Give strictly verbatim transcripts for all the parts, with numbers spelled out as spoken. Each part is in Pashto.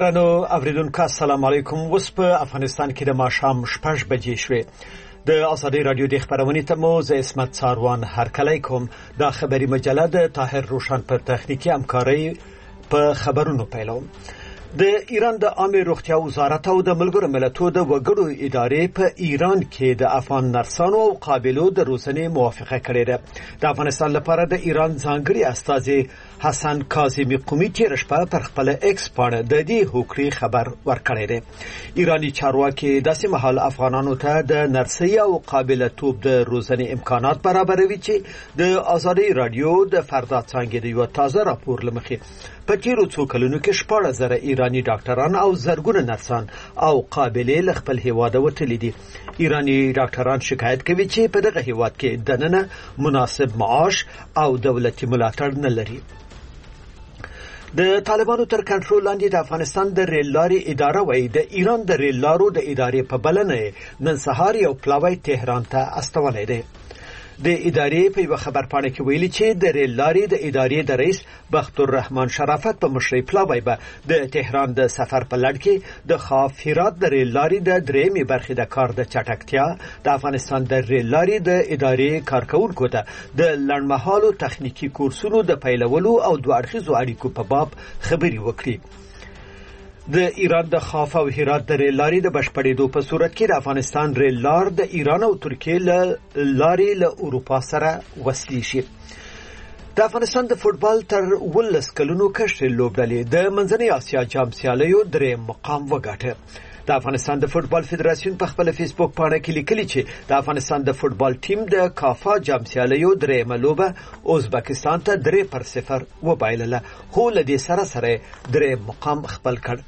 ګرانو اوریدونکو السلام علیکم. اوس په افغانستان کې د ماښام شپږ بجې شوې. د ازادي رادیو د خبرونې ته مو زه اسمت ساروان هرکلی کوم. دا خبری مجله د طاهر روشن پر تخنیکی همکاري په خبرونو پیلوم. د ایران د عامه روغتیا وزارت او د ملګرو ملتونو د وګړو ادارې په ایران کې د افغان نرسانو او قابلو د روزنې موافقه کړې ده. د افغانستان لپاره د ایران ځانګړي استازي حسن کاظمی قومي تیر شپه پر خپل ایکس باندې د دې هوکړې خبر ورکړی دی. ایرانی چارواکي داسې مهال افغانانو ته د نرسي او قابلیت توب د روزنې امکانات برابروي چې د ازادي رادیو د فردا څنګه د یو تازه راپور لمخې په تیرو څو کلونو کې شپږ زره ایرانی ډاکټران او زرګونه نرسان او قابلې ل خپل هیواد وتلي دي. ایرانی ډاکټران شکایت کوي چې په دغه هیواد کې دننه مناسب معاش او دولتي ملاتړ نه لري. د طالبانو تر کنټرول لاندې د افغانستان د ریل لارې اداره وایي د ایران د ریل لارو د ادارې په بلنه نن سهار یو پلاوی تهران ته استولی دی. د ادارې په یو خبر پاڼه کې ویلي چې د ریل لارې د ادارې د رئیس بختالرحمن شرافت په مشرۍ پلاوی به د تهران د سفر په لړ کې د خاف هرات د ریل لارې د درېمې برخې د کار د چټکتیا د افغانستان د ریل لارې د ادارې کارکونکو ته د لړمحالو تخنیکی کورسونو د پیلولو او دوه اړخیزو اړیکو په باب خبري وکړي. د ایران د خاف او هرات د ریل لارې د بشپړېدو په صورت کې د افغانستان ریل لار د ایران او ترکیې له لارې له اروپا سره وصلي شي. د افغانستان د فوتبال تر ولس کلونو کشر لوبډلې د منځنۍ اسیا جام سیالیو درېیم مقام وګاټه. د افغانستان د فوتبال فدراسیون په خپل فیسبوک پاڼه کې لیکلي چې د افغانستان د فوتبال ټیم د کافا جام سیالیو درېیمه لوبه ازبکستان ته درې پر صفر وبایلله، خو له دې سره سره درېیم مقام خپل کړ.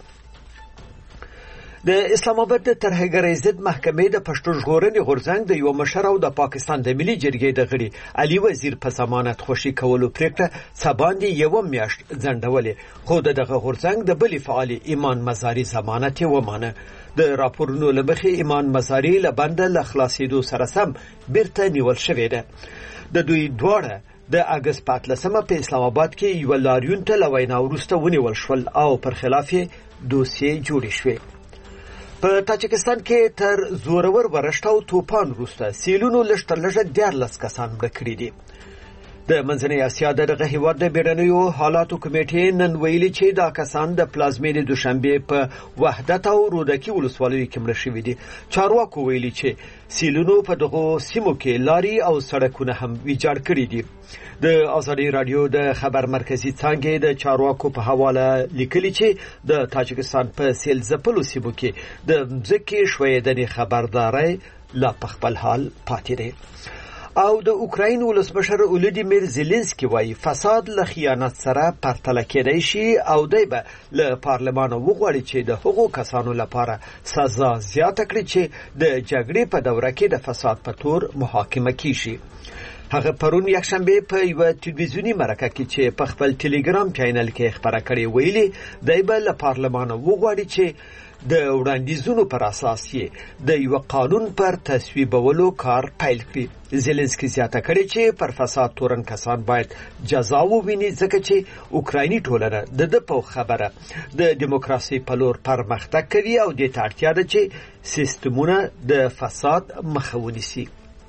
د اسلام آباد د ترهګرۍ ضد محکمې د پښتو ژغورنې غورځنګ د یو مشر او د پاکستان د ملي جرګې د غړي علي وزیر په ضمانت خوشي کولو پریکړه سباندې یو میاشت ځنډولې، خو دغه غورځنګ د بلی فعال ایمان مزاري ضمانت یې ومانه. د راپورونو لمخې ایمان مزاري له بنده له خلاصېدو سره سم بیرته نیول شوې ده. د دوی دواړه د اگست په اتلسمه په اسلام آباد کې یو لاریون ته له وینا وروسته ونیول شول او پر خلاف یې دوسیې جوړې شوې. په تاجکستان کې تر زورور ورشت او توپان وروسته سیلونو لږ تر لږه دیارلس کسان مړه کړي دي. د منځنۍ اسیا دغه هیواد د بیړنیو حالاتو کمیټې نن ویلي چې دا کسان د پلازمینې دوشنبه په وحدت او رودکي ولسوالیو کې مړه شوي دي. چارواکو ویلي چې سیلونو په دغه سیمو کې لاري او سړکونه هم ویجاړ کړي دي. د ازادي رادیو د خبر مرکزی څنګه د چارواکو په حواله لیکلي چې د تاجکستان په سیل ځپلو سیمو کې د ځکه شویدنې خبرداري لا په خپل حال پاتې دی. او د اوکراین ولسمشر ولودیمیر زيلنسکي وایي فساد له خیانت سره پرتله کېدای شي او دی به له پارلمان وغواړي چې د هغو کسانو لپاره سزا زیاته کړي چې د جګړې په دوره کې د فساد په تور محاکمه کیږي. هغه پرون یکشنبه په یو تلویزیونی مرکه کې چې په خپل ټلګرام چینل کې خبره کړې ویلي دی به له پارلمان وغواړي چې د وړاندیزونو پر اساس یې د یو قانون پر تصویبولو کار پیل کړي. زيلنسکي زیاته کړې چې پر فساد تورن کسان باید جزا وویني ځکه چې اوکرایني ټولنه د د په خبره د دیموکراسي په لور پرمختګ کوي او د اړتیا ده چې سیستمونه د فساد مخه ونیسي.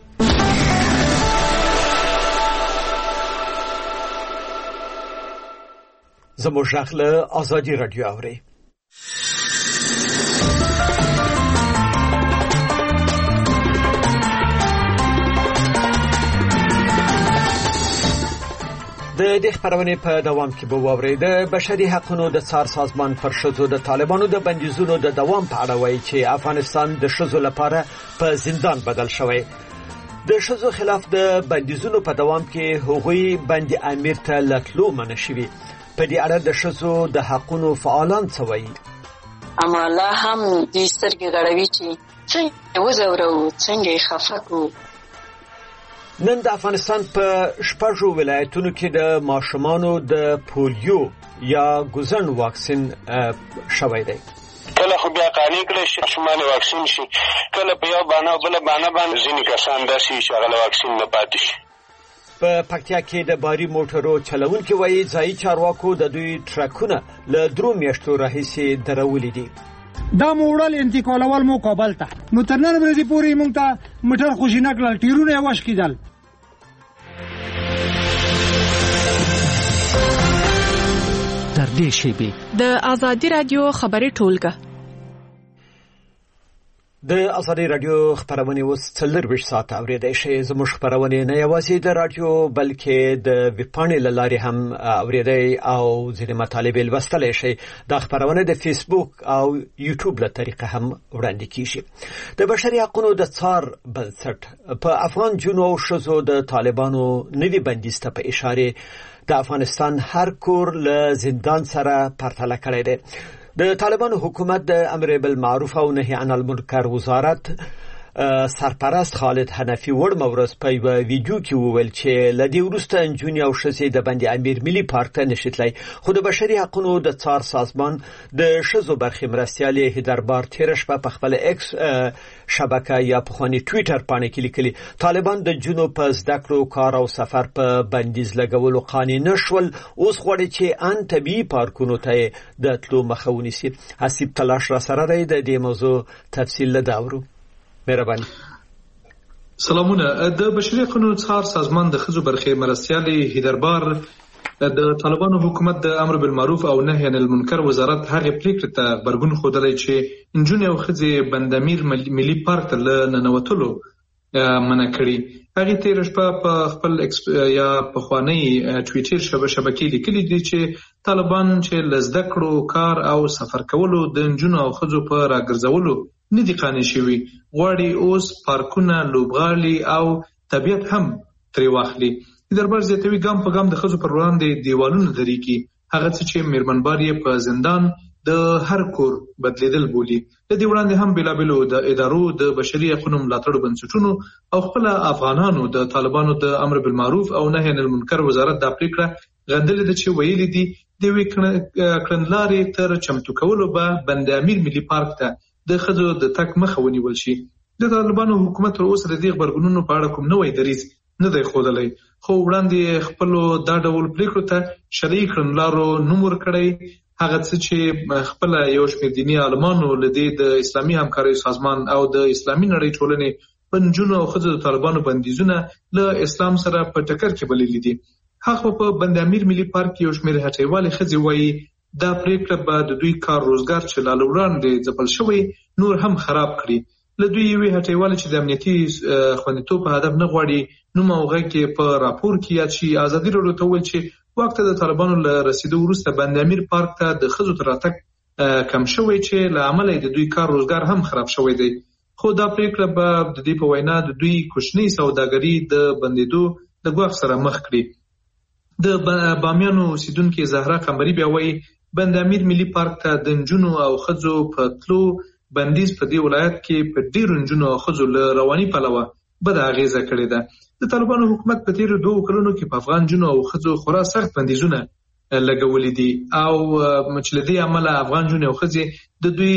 زموږ له ازادي رادیو اوري. د دې خبرونه په دوام کې به ووري د بشري حقوقو د څار سازمان پر شذو د طالبانو د بندیزونو د دوام په اړه وایي چې افغانستان د شذو لپاره په زندان بدل شوی. د شذو خلاف د بندیزونو په دوام کې هغوی بندي امیر ته لټلو منع شوی. په دې اړه د شذو د حقوقو فعالان څه وایي؟ اما لا هم دې سترګې غړوي چې څنګه وزورو څنګه خفقو. نن د افغانستان په شپږو ولایتونو کې د ماشومانو د پولیو یا ګوزن واکسین شوی دی. کله خو بیا قانوني کړي شي ماشومان واکسین شي، کله په یو باندې بل باندې باندې ځینې کسان داسې چې هغه واکسین نه پاتې شي. په پکتیا کې د باري موټرو چلوونکي وایي ځایي چارواکو د دوی ټرکونه له درو میاشتو راهیسې درولې دي. دا موړل انتقالول مو کابل ته نو تر نن ورځې پورې موږ ته موټر خوشي نه کړل، ټیرونه یې وش کېدل. تر دې شیبې د آزادي رادیو خبري ټولګه د آزادي رادیو خبرونه اوس څلرویشت ساعت اوریدای شي. زموږ خبرونه نه یوازې د رادیو بلکې د ویبپاڼې له لارې هم اوریدای او ځینې مطالب لوستلی شي. د خبرونه د فیسبوک او یوټیوب له طریقې هم وړاندې کیږي. د بشري حقوقو د څار بنسټ په افغان جنو او شزو د طالبانو نوي بندیز ته په اشاره د افغانستان هر کور له زندان سره پرتله کړی دی. د طالبانو حکومت د امر بالمعروف او نهي عن المنکر وزارت سرپرست خالد حنفي وړ مورز په یو ویډیو کې وویل چې لدی ورسته انجونی او شسي د بندي امیر ملي پارک ته نشیتلای، خو د بشري حقوقو د څار سازمان د شزو برخې مرستيالي هیدربار تیرش په خپل ایکس شبکه یا په خوني ټوئیټر باندې کې لیکلي طالبان د جنوب په ذکر کار او سفر په بندیز لګولو قانوني نشول، اوس غواړي چې ان طبي پارکونو ته د تلو مخه ونیسي. حسیب تلاش را سره دی د دې موضوع تفصیل لداورو. مهرباني. سلامونه. د بشري حقوقو څار سازمان د خزو برخې مرستيالي هیدربار د طالبانو حکومت د امر بالمعروف او نهي عن المنکر وزارت هغه پریکړه ته برګون خودلای چې انجونی او خزي بندامیر ملي پارک ته ننوتلو منع کړي. هغه تیر شپه په خپل یا په خواني ټوئیټر شبکې لیکلي دي چې طالبان چې لزده کړو کار او سفر کولو د انجونو او خزو په راګرځولو نه دي قانع شوي، غواړي اوس پارکونه، لوبغالي او طبیعت هم ترې واخلي. دربار زیاتوي ګام په ګام د خزو پر وړاندې دیوالونه درېږي، هغه څه چې میرمنبار یې په زندان د هر کور بدلیدل بولي. د دې وړاندې هم بېلابېلو د ادارو د بشري حقوقو ملاتړ بنسټونو او خپل افغانانو د طالبانو د امر بالمعروف او نهي عن المنکر وزارت د پریکړه غندلې ده چې ویلي دي د وی کړنلارې تر چمتو کولو به بند امیر ملي پارک ته د خزو د تک مخه ونیول شي. د طالبانو حکومت تر اوسه د دې خبرګونونو په اړه کوم نوې دریځ نه دی ښودلی، خو وړاندې خپلو دا ډول پریکړو ته شرعي کړنلارو نوم ورکړی. هغه څه چې خپل یو شمېر دیني عالمانو له دې د اسلامي همکارۍ سازمان او د اسلامي نړۍ ټولنې په نجونو او ښځو د طالبانو بندیزونه له اسلام سره په ټکر کې بللي دي. هغه په بند امیر ملي پارک یو شمېر هټیوالې ښځې وایي دا پریکړه به د دوی کار روزګار چې لا له وړاندې ځپل شوی نور هم خراب کړي. له دوی یوې هټیوالې چې د امنیتي خوندیتوب په هدف نه غواړي نوم او غږ کې په راپور کې یاد شي ازادي راډیو ته وویل چې وخت د طالبانو له رسیدو وروسته بند امیر پارک ته د ښځو تر راتګ کم شوی چې له امله د دوی کار روزګار هم خراب شوی دی. خو دا پریکړه به د دې په وینا د دوی کوچنۍ سوداګري د بندېدو د ګواښ سره مخ کړي. د بامیانو اوسیدونکې زهرا قمري بیا وایي بند امیر ملي پارک ته د نجونو او ښځو په تلو بندیز په دې ولایت کې په ډیرو نجونو او ښځو له رواني پلوه بده اغیزه کړې ده. د طالبانو حکومت په تیرو دوه کلونو کې په افغان نجونو او ښځو خورا سخت بندیزونه لګولې دي او چې له دې امله افغان نجونې او ښځې د دوی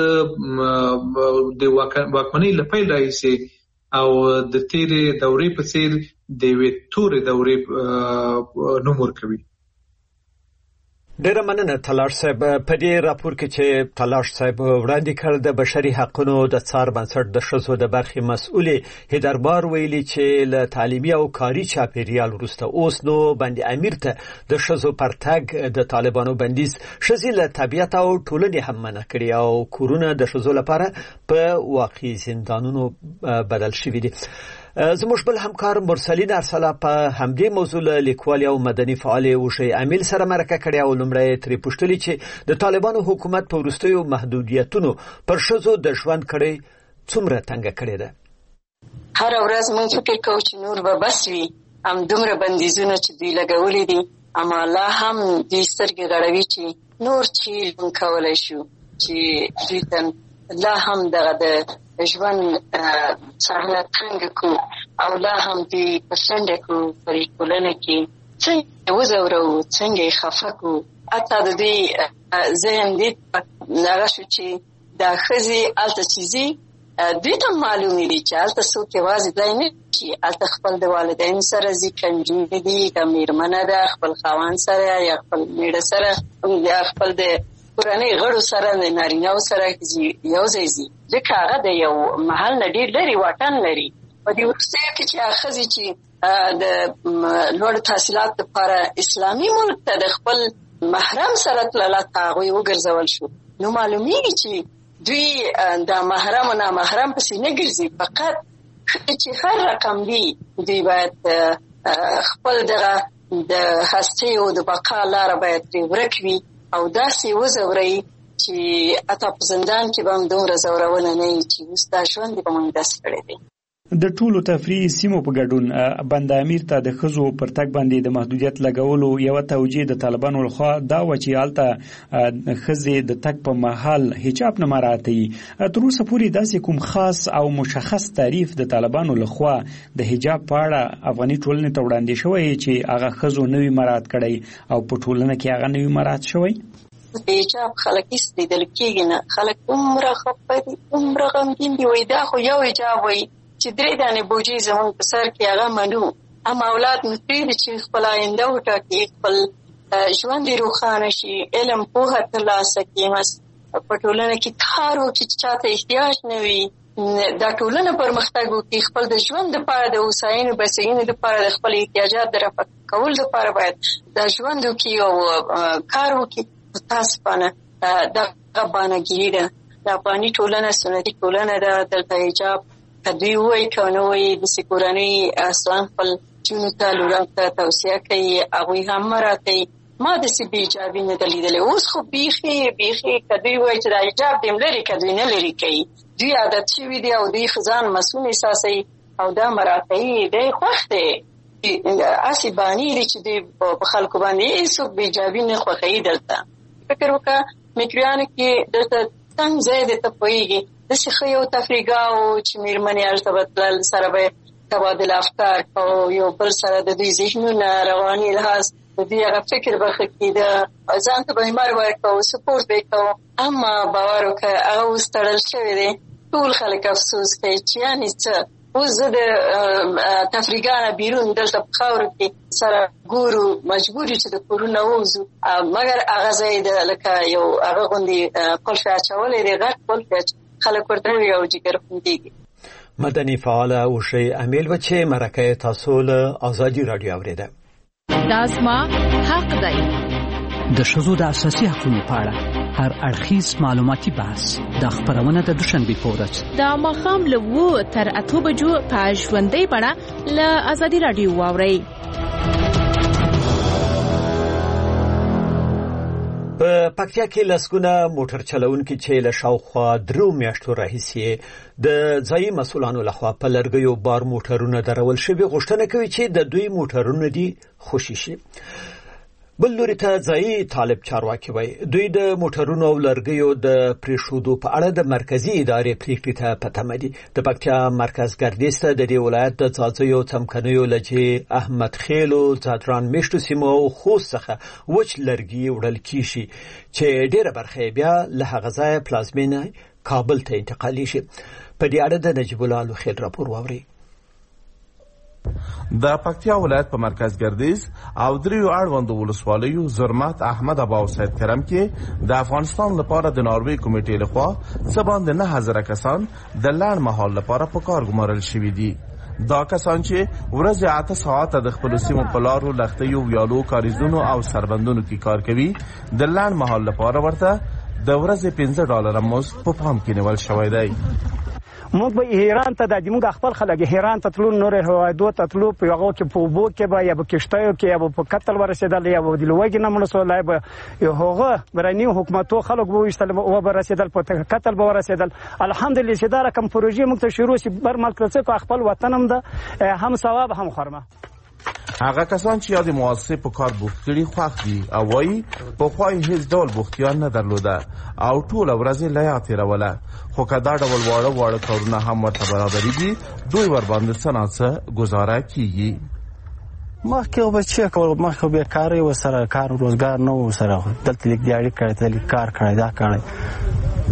د واکمنۍ له پیل راهیسې او د تیرې دورې په څیر د یوې تورې دورې نوم ورکوي. ډیره مننه تلاش صاحب. په دې راپور کې چې تلاش صاحب وړاندې کړ د بشري حقوقو د څار بنسټ د شزو د برخې مسؤل هیدربار ویلي چې له تعلیمي او کاري چاپیریال وروسته اوس نو بند امیر ته د شزو پرتګ د طالبانو بندیز شزي له طبيعت او ټولنې هم منع کړی او کورونه د شزو لپاره په واقعي زندانونو بدل شوي دي. زموږ بل همکار مرسلین ارسلا په همدې موضوع له لیکوال او مدني فعال وشي امیل سره مرکه کړې او لمړی ترې پوښتلې چې د طالبانو حکومت په وروستیو محدودیتونو پر ښځو د ژوند کړې څومره تنګه کړې ده. هر ورځ موږ فکر کوو چې نور به بس وي، هم دومره بندیزونه چې دوی لګولي دي، اما لا هم دوی سترګې غړوي چې نور چې موږ کولی شو چې دوی ته لا هم دغه د ژوند ساحه تنګه کو او لا هم دوی پسنده کو پر ټولنه کې څنګه وزورو څنګه خفه کو. حتی د دوی ذهن دې هغه شو چې دا ښځې هلته چې ځي دوی ته معلومې دي چې هلته څوک یوازې دی نه شي، هلته خپل د والدینو سره ځي، که نجونې دي، که مېرمنه ده خپل خاوند سره یا خپل مېړه سره یا خپل د کورنۍ غړو سره د نارینهو سره یو ځای ځي، ځکه هغه د یو محل نه ډېر لرې واټن لري. په دې وروستیو کې چې هغه ښځې چې د لوړو تحصیلاتو لپاره اسلامي ملک ته د خپل محرم سره تلله، هغوی وګرځول شو. نو معلومیږي چې دوی د محرم او نامحرم پسې نه ګرځي، فقط چې هر رقم وي دوی باید خپل دغه د هستۍ او د بقا لاره باید پرې ورک وي او داسې وځورئ چې حتی په زندان کې به هم دومره ځورونه نه وي چې اوس دا ژوند یې به موږ داسې کړی دی. د ټولو تفریحي سیمو په ګډون بند امیر ته د ښځو پر تګ باندې د محدودیت لګولو یوه توجیه د طالبانو لخوا دا وه چې هلته ښځې د تګ په مهال حجاب نه مراعتوي. تر اوسه پورې داسې کوم خاص او مشخص تعریف د طالبانو لخوا د حجاب په اړه افغاني ټولنې ته وړاندې شوی چې هغه ښځو نه وي مراعت کړی او په ټولنه کې هغه نه وي مراعت شوی؟ حجاب خلک هېڅ لیدل کېږي نه، خلک دومره خفه دي، دومره غمګین دي، وایي دا خو یو حجاب وایي چې درې دانې بوجۍ زموږ په سر کې هغه منو، هم اولاد مو پرېږدي چې خپل آینده وټاکي، خپل ژوند یې روښانه شي، علم پوهه ترلاسه کړي، په ټولنه کې کار وکړي چې چاته احتیاج نه وي، دا ټولنه پرمختګ وکړي، خپل د ژوند لپاره د هوساینې بسیینې لپاره د خپل احتیاجات د رفع کولو لپاره باید دا ژوند وکړي او کار وکړي. متاسفانه دغه بانهګیري ده، د افغاني ټولنه سنتي ټولنه ده، دلته حجاب که دوی ووایي که ونه ووایي داسې کورنۍ اصلا خپل چونو ته لورانو ته توصیه کوي، هغوی هم مراعتوي. ما داسې بې حجابي نه ده لیدلې. اوس خو بیخي بیخي که دوی ووایي چې دا حجاب دې لرې که دوی نه لرې کوي، دوی عادت شوي دي او دوی ځان مسؤل احساسوي او دا مراعتوي، دی خوښ دی. هسې بانې دي چې دوی په خلکو باندې هېڅوک بې حجابي نه خوښوي. دلته فکر وکړه میکریانو کې دلته تنګ ځای دی، ته پوهېږي داسې ښه یو تفریحګاه و چې مېرمنې هلته به تلل، سره به تبادل افکار کوو، یو بل سره د دوی ذهنونه رواني لحاظ د دوی هغه فکر به ښه کېده، ځان ته به همت ورکوو، سپورټ به یې کوو. اما باور وکړه هغه اوس تړل شوی دی. ټول خلک افسوس کوي چې یعنې څه، اوس زه د تفریحګاه نه بیرون دلته په خاورو کې سره ګورو، مجبور یو چې د کورونه ووځو، مګر هغه ځای د لکه یو هغه غوندې قلف اچولی دی، غټ قلف خلک ورته وي او جګر خوندېږي. مدني فعاله اوشۍ امیل و چې مرکه تاسو له ازادي راډیو اورېده. دا زما حق دی. د ښځو د اساسي حقوقو په اړه هر اړخیز معلوماتي بحث د خپرونه د دوشنبې په ورځ د ماښام له اوه تر اتو بجو په ژوندۍ بڼه له ازادي راډیو واورئ. په پکتیا کې لسګونه موټر چلونکي چې له شاوخوا درو میاشتو راهیسې د ځایي مسؤلانو لخوا په لرګیو بار موټرونه درول شوي غوښتنه کوي چې د دوی موټرونه دي خوشي شي. بل لوري ته ځایي طالب چارواکي وایي دوی د موټرونو او لرګیو د پرېښودو په اړه د مرکزي ادارې پریکړې ته په تمه دي. د پکتیا مرکز ګردیز ته د دې ولایت د ځاځیو څمکنیو لجې احمد خیلو ځادران میشتو سیمو او خوست څخه وچ لرګي وړل کیږي چې ډېره برخه بیا له هغه ځایه پلازمینه کابل ته انتقالیږي. په دې اړه د نجیب الله لوخیل راپور واورئ. د پکتیا ولایت په مرکز ګردیز او دریو اړوندو ولسوالیو زرمت احمد ابا او سید کرم کې د افغانستان لپاره د ناروې کمیټې لخوا څه باندې نه هزاره کسان د لنډ مهال لپاره په کار ګمارل شوي دي. دا کسان چې ورځې اته ساعته د خپلو سیمو په لارو، لښتیو، ویالو، کاریزونو او سربندونو کې کار کوي، د لنډ مهال لپاره ورته د ورځې پنځه ډالره مزد په پام کې نیول شوی دی. موږ به ایران ته د موږ خپل خلک ایران ته تلو، نور هوایدو ته تلو، په هغه کې په اوبو کې به یا په کشتیو کې یا په قتل ورسېدل یا په د لوږې نه مړه سول، به هغه براني حکومتو خلک به ویشتل او به رسېدل، په قتل به ورسېدل. الحمدلله چې دا رقم پروژې موږ ته شروع شي برمل کړڅه په خپل وطن هم ده، هم ثواب هم خرمه. هغه کسان چې یادې مؤسسې په کار بوخت کړي خوښ دي او وایي پخوا یې هېڅ ډول بوختیا نه درلوده او ټوله ورځ یې له یا تېروله، خو که دا ډول واړه واړه کارونه هم ورته برابرېږي دوی ورباندې څه نه څه ګزاره کېږي. مخکې به چې کول، مخکې بېکارۍ ورسره کار روزګار نه و ورسره، دلته لیک دیاري کړی، ته لیک کار کړی، دا کړی،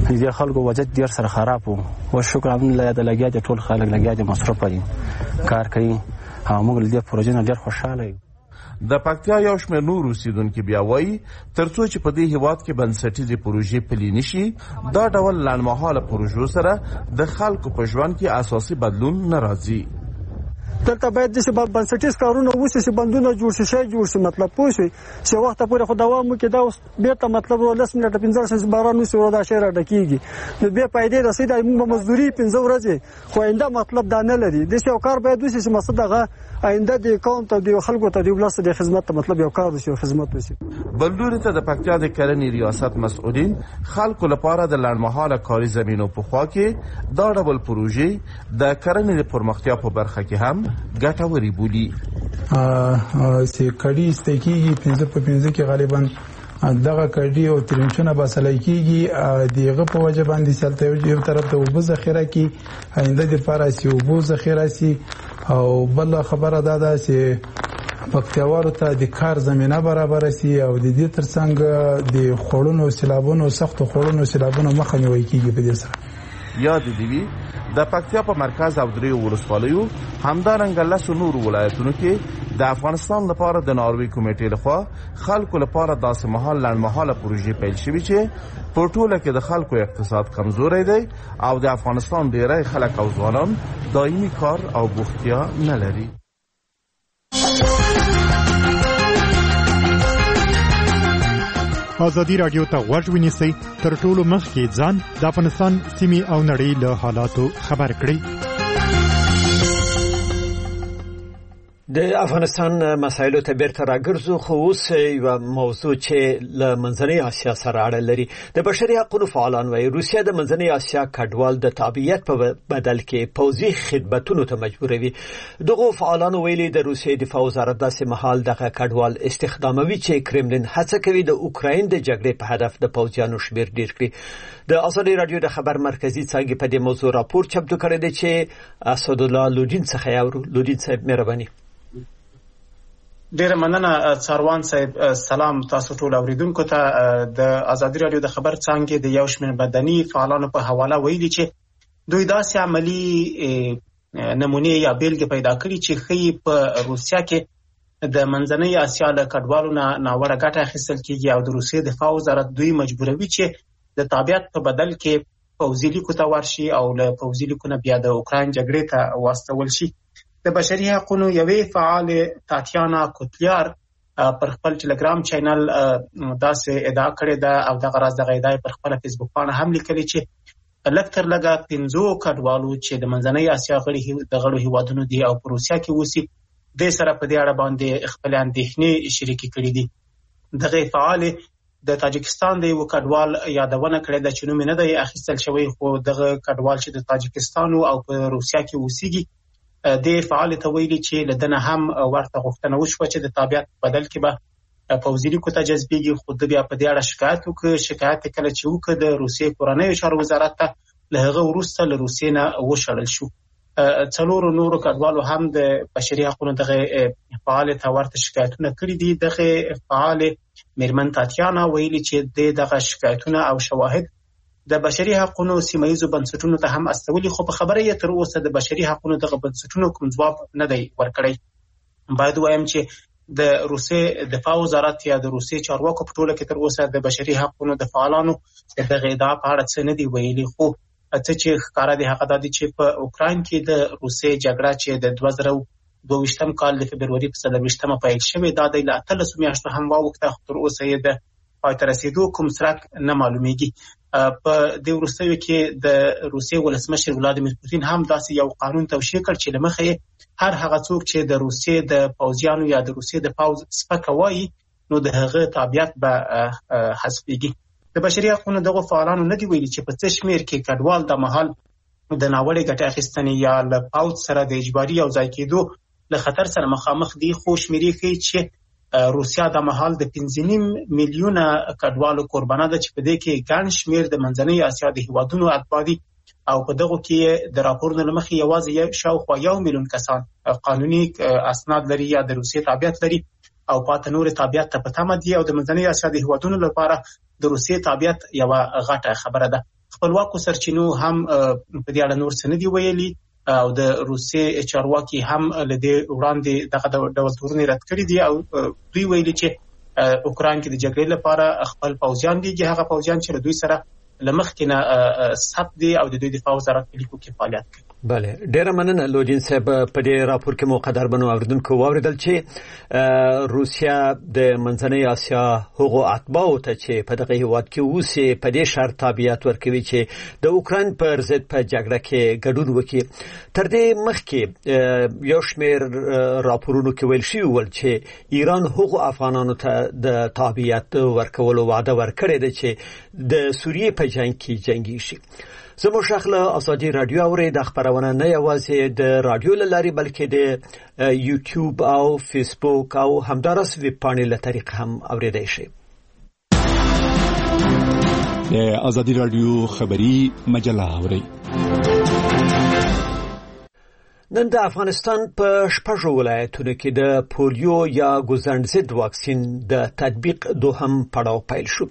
دې خلکو وضعیت ډېر سره خراب و. او شکر الحمدلله د لګیا دي ټول خلک لګیا دي مصرف دي کار کوي. موږ له دې پروژې نه ډېر خوشاله یو. د پکتیا یو شمېر نور اوسیدونکي بیا وایي ترڅو چې په دې هیواد کې بنسټیزې پروژې پلي نشي دا ډول لنډمهاله پروژو سره د خلکو په ژوند کې اساسي بدلون نه راځي. دلته باید د بنسټیز کارونه وشي چې بندونه جوړ شي شي جوړ شي مطلب پوه شي چې وخت پورې خو دوام وکړي. دا اوس بیرته مطلب لس منټه پنځه ساعته باران وشي او دا شی راډکیږي نو بیا پیدا رسید موږ مزدوري پنځه ورځې خو آینده مطلب دا نه لري. د څه کار باید وشي چې مقصد هغه آینده د اکاونټ او د خلکو ته د ولس د خدمت مطلب یو کار وشي او خدمت وشي. بلدوري ته د پکتیا د کرنې ریاست مسؤلین خلکو لپاره د لړمحاله کاري زمینو په خوا کې دا ډول پروژې د کرنې د پرمختیا په برخه کې هم ګټوري بولي. چې کډي استکیږي پنځه په پنځه کې غالبا دغه کډي او ترنشونه بسلای کیږي دغه په وجه باندې سلته یو طرف ته وبو ذخیره کی آینده د پاره سی وبو ذخیره سی او بل خبره ده ده چې پکتیاوالو ته د کار زمينه برابر سي او د دې ترڅنګ د خړونو سیلابونو سخت خړونو سیلابونو مخه نیول کیږي. په دې سره یاد دی وی د پکتیا په مرکز او دریو ولسوالیو همدارنګه لسو نور ولایتونو کې د افغانستان لپاره د ناروی کمیټې لخوا خلکو لپاره داسې مهال لنډمهاله پروژې پیل شوي چې په ټوله کې د خلکو اقتصاد کمزوری دی او د افغانستان ډیری خلک او ځوانان دایمي کار او بوختیا نه لري. ازادي راډیو ته غوږ ونیسئ تر ټولو مخکې ځان د افغانستان سیمې او نړۍ له حالاتو خبر کړئ. د افغانستان مسایلو ته بیرته راګرځو خو اوس یوه موضوع چې له منځنۍ اسیا سره اړه لري. د بشري حقوقو فعالان وایي روسیه د منځنۍ اسیا کډوال د تابعیت په بدل کې پوځي خدمتونو ته مجبوروي. دغه فعالانو ویلي د روسیې دفاع وزارت داسې مهال دغه کډوال استخداموي چې کرملین هڅه کوي د اوکراین د جګړې په هدف د پوځیانو شمیر ډیر کړي. د ازادي راډیو د خبر مرکزی څنګه په دې موضوع راپور چمتو کړی دی چې اسدالله لودین څخه یاورو. لودین صاحب مهرباني. ډیره مننه څاروان صاحب. سلام تاسو ټول اوریدونکو ته. د ازادي راډیو د خبر څنګه د یو شمېر بدني فعالانو په حواله ویلي چې دوی داسې عملی نمونه یا بیلګې پیدا کړي چې ښیي په روسیا کې د منځنۍ اسیا له کډوالو نه ناوړه ګټه اخیستل کیږي او د روسیې دفاع وزارت دوی مجبوروي چې د تابعیت په بدل کې پوځي لیکو ته ورشي او له پوځي لیکو نه بیا د اوکراین جګړې ته واستول شي. د بشري حقوقو یوې فعال تاتیانا کوتلیار پر خپل ټلګرام چینل داسې ادعا کړې ده او دغه راز دغه ادعا پر خپل فیسبوک باندې هم لیکلي چې لږ تر لږه پنځو کډوالو چې د منځنۍ اسیا غړي د غړو هیوادونو دي او په روسیا کې اوسي د سره په دې اړه باندې خپل اندېښنې شریکې کړې دي. دغه فعال د تاجکستان د یو کډوال یادونه کړې ده چې نوم نه دی اخیستل شوی خو دغه کډوال چې د تاجکستان او په روسیا کې اوسېږي د فعال ته ویلي چې لدنه هم ورته غوښتنه وشوه چې د تابعیت بدل کې به پوځي لیکو ته جذبېږي خو د بیا په دې اړه شکایت وکړ. شکایت کله چې وکړ د روسیې کورنیو چارو وزارت ته له هغه وروسته له روسیې نه وشړل شو. څلورو نورو کډوالو هم د بشري حقوقو دغه فعال ته ورته شکایتونه کړي دي. دغه فعال میرمن تاتیانا ویلي چې دغه شکایتونه او شواهد د بشري حقوقو سیمایي بنسټونو ته هم استولي خو په خبره یې تر اوسه د بشري حقوقو دغه بنسټونو کوم ځواب نه دی ورکړی. باید وایم چې د روسیې دفاع وزارت یا د روسیې چارواکو په ټوله کې تر اوسه د بشري حقوقو د فعالانو دغه ادعا په اړه څه نه دی ویلي. خو څه چې ښکاره دی هغه دا دی چې په اوکراین کې د روسیې جګړه چې د دوه زره دوه ویشتم کال د فبروري په څلرویشتمه پیل شوې دا د اتلسو میاشتو هم واوښته خو تر اوسه یې د پای ته رسېدو کوم څرک نه معلومیږي. په دې وروستیو کې د روسیې ولسمشر ولادیمیر پوتین هم داسې یو قانون توشیح کړ چې له مخې هر هغه څوک چې د روسیې د پوځیانو یا د روسیې د پوځ سپکه وایي نو د هغه تابعیت به حذفېږي. د بشري حقوقو دغه فعالانو نه دی ویلي چې په څه شمېر کې کډوال د مهال د ناوړې ګټې اخیستنې یا له پوځ سره د اجباري یو ځای کېدو له خطر سره مخامخ دي. خو شمېرې ښیي چې روسیا د مهال د پنځه نیم میلیونه کډوالو قربانه ده چې په دې کې ګڼ شمېر د منځنۍ اسیا د هیوادونو اتباع دي او په دغه کې د راپورونو له مخې یوازې شاوخوا یو میلیون کسان قانوني اسناد لري یا د روسیې تابعیت لري او پاته نور تابعیت ته په تمه دي او د منځنۍ اسیا د هیوادونو لپاره د روسیې تابعیت یوه غټه خبره ده. خپلواکو سرچینو هم په دې اړه نور څه نه دي ویلي او د روسیې چارواکي هم له دې وړاندې دغه ډول تورونه رد کړي دي او دوی ویلي چې اوکراین کې د جګړې لپاره خپل پوځیان دي چې هغه پوځیان چې دوی سره لمخکې نه ثبت دي او د دوی دفاع وزارت په لیکو کې فعالیت کوي. بله ډیره مننه لودین صاحب. په دې راپور کې مو قدرمنو اوریدونکو واوریدل چې روسیا د منځنۍ اسیا هغو اتباعو ته چې په دغه هیواد کې اوسي په دې شرط تابعیت ورکوي چې د اوکراین پر ضد په جګړه کې ګډون وکړي. تر دې مخکې یو شمېر راپورونو کې ویل شوي ول چې ایران هغو افغانانو ته د تابعیت ورکولو وعده ورکړې ده چې د سوریې په جنګ کې جنګي شي. زموږ شخله ازادي رادیو اوري د خبرونه نه یوازې د رادیو لاري بلکې د یوټیوب او فیسبوک او همدارس ویب پاڼې له طریق هم اوریدای شي. د ازادي رادیو خبری مجله اوري. نن د افغانستان په شپږو ولایتونو کې د پولیو یا ګوزڼ ضد واکسین د تطبیق دوهم پړاو پیل شو.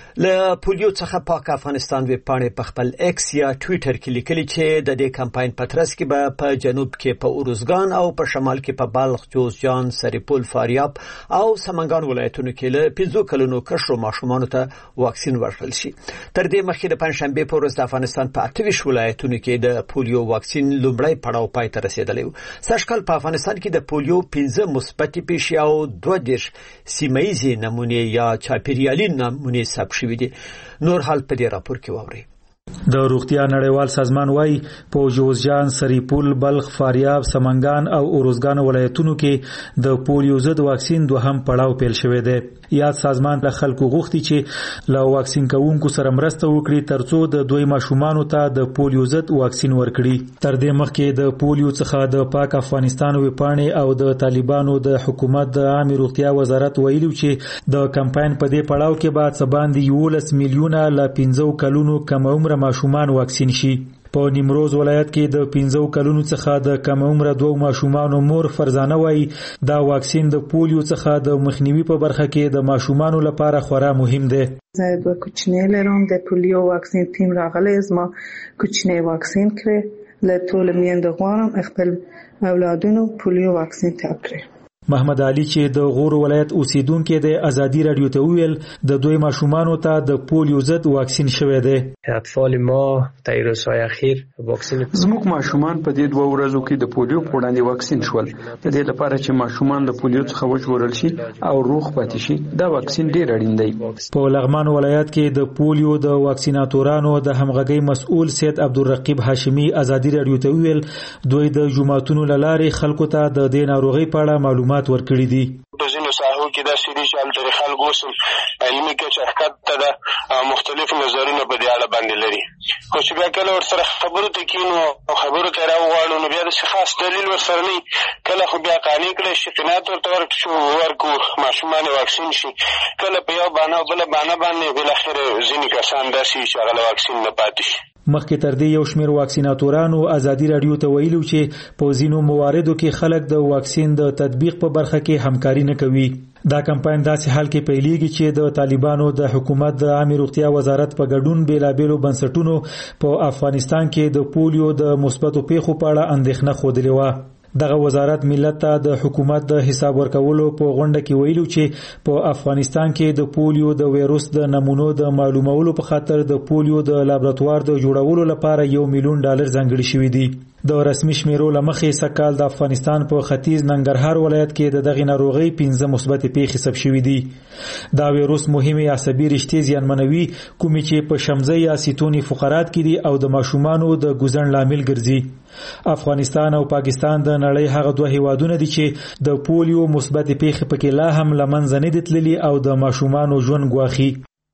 له پولیو څخه پاک افغانستان ویب پاڼې په خپل ایکس یا ټویټر کې لیکلي چې د دې کمپاین په ترڅ کې به په جنوب کې په اروزګان او په شمال کې په بلخ، جوزجان، سرپل، فاریاب او سمنګان ولایتونو کې له پنځو کلونو کشرو ماشومانو ته واکسین ورکړل شي. تر دې مخکې د پنځشنبه په ورځ د افغانستان په اته ویشت ولایتونو کې د پولیو واکسین لومړی پړاو پای ته رسیدلی و. سږکال په افغانستان کې د پولیو پنځه مثبتې پیښې او دوه دېرش سیمه ییزې نمونې یا چاپیریالي نمونې ثبت شوي دي. نور حال په دې راپور کې واورئ. د روغتیا نړیوال سازمان وايي په جوزجان، سرپل، بلخ، فاریاب، سمنګان او اروزګان ولایتونو کې د پولیو ضد واکسین دوهم پړاو پیل شوی دی. یاد سازمان له خلکو غوښتي چې له واکسین کوونکو سره مرسته وکړي ترڅو د دوی ماشومانو ته د پولیو ضد واکسین ورکړي. تر دې مخکې د پولیو څخه د پاک افغانستان وپاڼې او د طالبانو د حکومت د عامه روغتیا وزارت ویلي چې د کمپاین په دې پړاو کې بعد څه باندې یولس میلیونه له پنځو کلونو کم عمر ماشومان واکسین شي. په نیمروز ولایت کې د پنځو کلونو څخه د کم عمر دوه ماشومانو مور فرزانه وایي دا واکسین د پولیو څخه د مخنیوي په برخه کې د ماشومانو لپاره خورا مهم دی. زه دوه کوچنی لرم، د پولیو واکسین تیم راغلی زما کوچنی واکسین کړی. له ټول میندو غواړم خپل اولادونو پولیو واکسین ته کړي. محمد علي چې د غور ولایت اوسیدونکو د ازادي رادیو ته ویل د دوی ماشومانو ته د پولیو ضد واکسین شوی دی. اطفال ما در روزهای اخیر واکسین زموږ ماشومان په دې دوه ورځو کې د پولیو په وړاندې واکسین شول. د دې لپاره چې ماشومان د پولیو څخه وژغورل شي او روغ پاتې شي دا واکسین ډیر اړین دی. په لغمان ولایت کې د پولیو د واکسیناتورانو د همغږي مسؤل سید عبدالرقیب هاشمی ازادي رادیو ته ویل دوی د جمعتونو لارې خلکو ته د دې ناروغي په اړه معلومات ورکړي دي. په ځینو ساحو کې دا سړي چې هلته خلک اوس علمي کچه ښکته ده مختلف نظرونه په دې اړه باندې لري. خو چې بیا کله ورسره خبرو ته کښېنو او خبرو ته راوغواړو نو بیا داسې خاص دلیل ورسره نه وي. کله خو بیا قانع کړی شي قناعت ورته ورکړو ماشومان واکسین شي، کله په یو بانه او بله بانه باندې بالاخره ځینې کسان داسې وي چې هغه له واکسین نه پاتې شي. مخکې تر دې یو شمېر واکسیناتورانو ازادي رادیو ته ویلو چې په ځینو مواردو کې خلک د واکسین د تطبیق په برخه کې همکاري نه کوي. دا کمپاین داسې حال کې پیلېږي چې د طالبانو د حکومت د عامه روغتیا وزارت په ګډون بیلابېلو بنسټونو په افغانستان کې د پولیو د مثبتو پیښو په اړه اندېښنه ښودلې وه. دغه وزارت ملت ته د حکومت د حساب ورکولو په غونډه کې ویلو چې په افغانستان کې د پولیو د وایروس د نمونو د معلومولو په خاطر د پولیو د لابراتوار د جوړولو لپاره یو میلیون ډالر ځانګړي شوي دي. د رسمي شمیرو لمخې سکهال د افغانستان په ختیځ ننګرهار ولایت کې د دغه ناروغي پنځه مثبت پیښې ثبت شوي دي. دا وایروس مهمه عصبي رشتې زیانمنوي کومې چې په شمزه یا سیتونی فقرات کې دي او د ماشومانو د ګوزڼ لامل ګرځي. افغانستان او پاکستان د نړۍ هغه دوه هیوادونه دي چې د پولیو مثبت پیښې پکې لا هم لمنځه نه دي تللي او د ماشومانو ژوند ګواښي.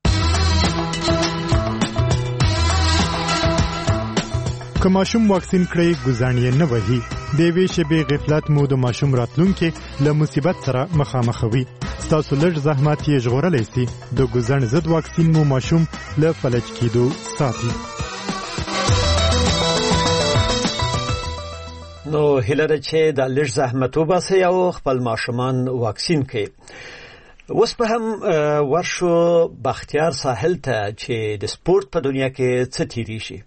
که ماشوم واکسین کړي ګوزڼ یې نه وهي د یوې شېبې غفلت مو د ماشوم راتلونکي له مصیبت سره مخامخوي. ستاسو لږ زحمت یې ژغورلی سي. د ګوزڼ ضد واکسین مو ماشوم له فلج کېدو ساتي. نو هیله ده چې د لږ زحمت وباسئ او خپل ماشومان واکسین کړئ. اوس په هم ورشو بختیار ساحل ته چې د سپورت په دنیا کې څه تیری شي.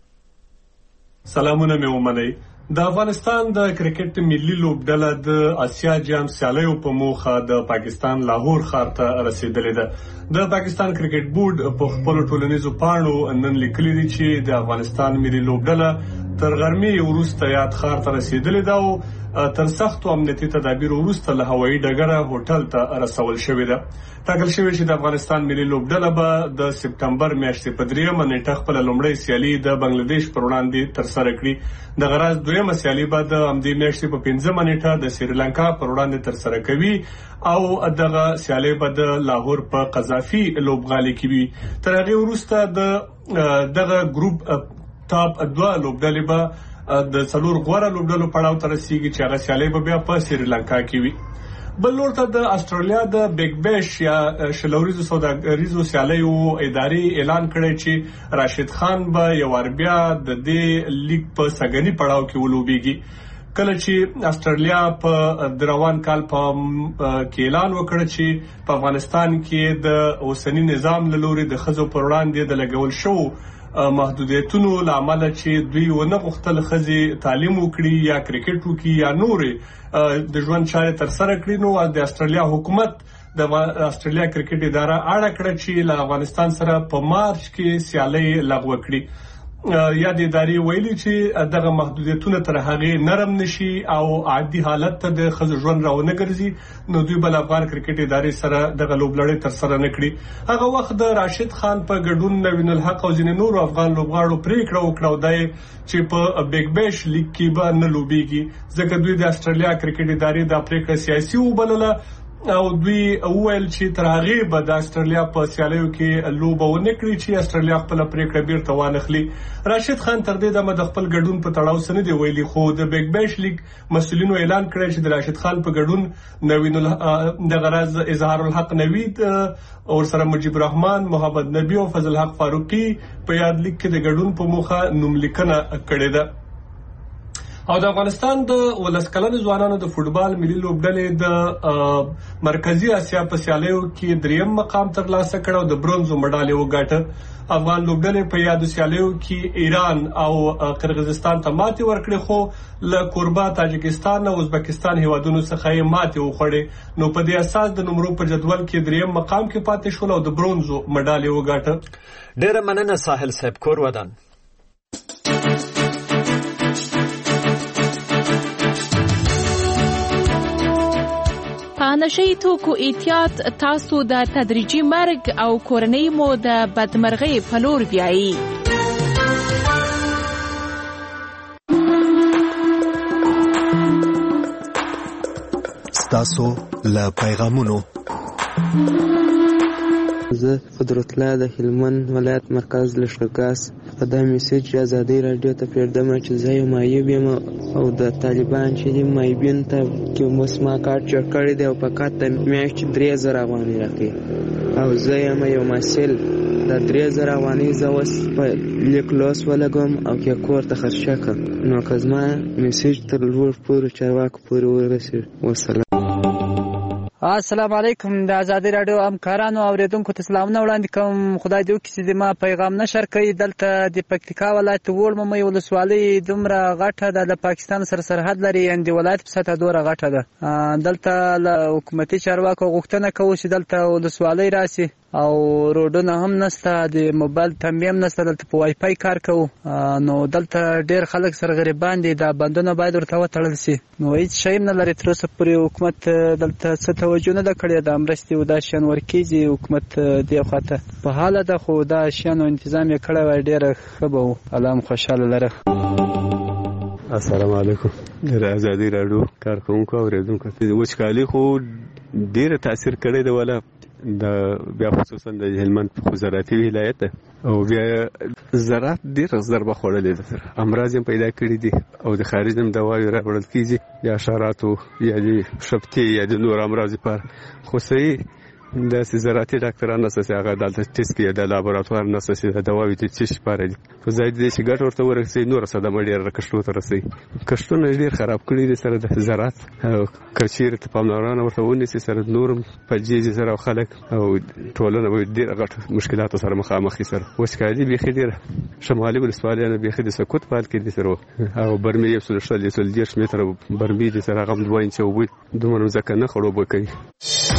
سلامونه مې ومنئ. د افغانستان د کرکټ ملي لوبډله د اسیا جام سیالیو په موخه د پاکستان لاهور ښار ته رسیدلې ده. د پاکستان کرکټ بورډ په خپل ټولنیزو پاڼو نن لیکلي دي چې د افغانستان ملي لوبډله تر غرمې وروسته یاد ښار ته رسیدلې ده او تر سختو امنیتي تدابیرو وروسته له هوایي ډګره هوټل ته رسول شوې ده. ټاکل شوې چې د افغانستان ملي لوبډله به د سپتمبر میاشتې په دریمه نیټه خپله لومړۍ سیالي د بنګلادیش پر وړاندې ترسره کړي. دغه راز دویمه سیالي به د همدې میاشتې په پنځمه نیټه د سریلانکا پر وړاندې ترسره کوي او دغه سیالي به د لاهور په قذافي لوبغالي کې وي. تر هغې وروسته د دغه ګروپ ټاپ دوه لوبډلې به د څلور غوره لوبډلو پړاو ته رسیږي چې هغه سیالي به بیا په سریلانکا کې وي. بل لور ته د استرالیا د بیگ بیش یا شلوریزو سوداګریزو سیالیو ادارې اعلان کړی چې راشد خان به یو وار بیا د دې لیګ په سګنی پړاو کې ولوبېږي. کله چې استرالیا په دروان کال په کې اعلان وکړ چې په افغانستان کې د اوسنی نظام له لوري د ښځو پر وړاندې د لګول شو محدودیتونو له امله چې دوی ونه غوښتل ښځې تعلیم وکړي یا کرکټ وکړي یا نورې د ژوند چارې ترسره کړي، نو د استرالیا حکومت د استرالیا کرکټ اداره اړه کړه چې له افغانستان سره په مارچ کې سیالي لغوه کړي. یا د ادارې ویلي چې دغه محدودیتونه تر هغې نرم نشي او عادي حالت ته د ښځو ژوند راونه ګرځي، نو دوی بل افغان کرکټ ادارې سره دغه لوبلړۍ ترسره نه کړي. هغه وخت د راشد خان په ګډون نوین الحق او ځینې نورو افغان لوبغاړو پریکړه وکړه او دا چې په بیگ بیش لیګ کې به نه لوبېږي، ځکه دوی د استرالیا کرکټ ادارې دا پریکړه سیاسي وبلله او دوی وویل چې تر هغې به د استرالیا په سیالیو کې لوبه ونه کړي چې استرالیا خپله پریکړه بیرته وانخلي. راشد خان تر دې دمه د خپل ګډون په تړاو څه نه دی ویلي، خو د بیگ بیش لیګ مسؤلینو اعلان کړی چې د راشد خان په ګډون نوین دغه راز اظهار الحق نوید او سره مجيب الرحمن، محمد نبی او فضل حق فاروقي په یاد لیګ کې د ګډون په موخه نوملیکنه کړې ده. او د افغانستان د ولس کلنو ځوانانو د فوټبال ملي لوبډلې د مرکزی اسیا په سیالیو کې دریم مقام ترلاسه کړ او د برونزو مډال وګاټه. افغان لوبډلې په یادو سیالیو کې ایران او قرغیزستان ته ماتې ورکړې، خو له کوربه تاجکستان او ازبکستان هیوادونو څخه یې ماتې وخوړې، نو په دې اساس د نمرو په جدول کې دریم مقام کې پاتې شول او د برونزو مډال وګاټه. ډېره مننه ساحل صاحب. کور ودان. په نشه‌یي توکو احتیاط تاسو د تدریجي مرګ او کورنۍ مو د بدمرغۍ په لور بیایي. ستاسو له پیغامونو زه قدرت الله د هلمند ولایت مرکز لښکرګاس په دا میسج ازادي رادیو ته پرېږدم چې زه یو معیوب یم او د طالبان چې دي معیوبین ته کې مسما کارت جوړ کړی دی او فقط د میاشتې درې زره افغانۍ راکوي او زه یم یو محصل د درې زره افغانۍ زه اوس په لیک لوس ولګوم او کې کور ته خرچه کړم، نو که زما میسج تر لوړ پورې چارواکو پورې ورسېږي. والسلام. السلام علیکم. د ازادي رادیو همکارانو او اوریدونکو ته سلامونه وړاندې کوم. خدای دې وکړي چې ما پیغام نشر کړي. دلته د پکتیکا ولایت وړمه ولسوالۍ دومره غټه ده، د پاکستان سره سرحد لري، یعنې د ولایت په سطحه دومره غټه ده. دلته له حکومتي چارواکو غوښتنه کوو چې دلته ولسوالۍ راسي او روډونه هم نسته، د موبایل تنبیه هم نسته، دلته په وای فای کار کوو، نو دلته ډېر خلک سره غریبان دي، دا بندونه باید ورته وتړل سي، نو هیڅ شی هم نه لري. تر اوسه پورې حکومت دلته څه توجه نه ده کړې، دا مرستې او دا شیان ورکېږي، حکومت دې خواته په حاله ده، خو دا شیانو انتظام یې کړی وای ډېره ښه به و. الله هم خوشحاله لره. السلام علیکم. د ازادي راډیو کارکونکو او اوریدونکو ته وچکالي خو ډېره تاثیر کړی دی، ولا د بیا خصوصا د هلمند په زراعتي ولایت او بیا زراعت ډېر ضربه خوړلې ده، امراض یې پیدا کړي دي او د خارج هم دواوې راوړل کېږي، یا حشراتو یا د شپتې یا د نور امراض لپاره. خو صحیح د زراعتي ډاکټرانو نسته هغه د ټیسټ کې د لابراتوار نسته د دواوی د چش پاره دي په ځای دې چې ګټ ورته ورسي نور صدمه ډیر کښتو ته رسي کښتونه ډیر خراب کړي دي سره د زراعت کچیر ته پاملرنه ورته ونیسي سره نورم په جیجي سره خلک او ټولنه ډیر غټ مشکلات سره مخامخ سره وسکالي به خیر شمالي ولسوالیانو به خیر د سکوت پال کې دي سره او برمي یو څل شل یو ډیر متر برمي دي سره غم دوه انچ وبو دومره ځکه نه خړوب کوي